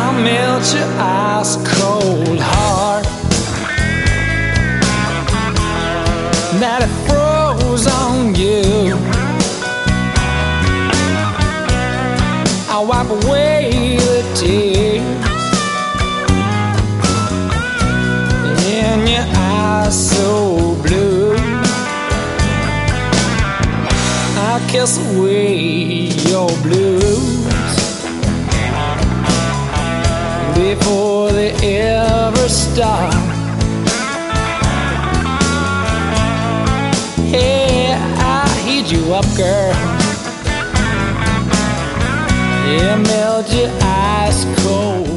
I'll melt your ice cold heart that it froze on you. I'll wipe away the tears in your eyes so blue. I'll kiss away your blues before they ever start. Hey, I'll heat you up, girl. Yeah, melt your ice cold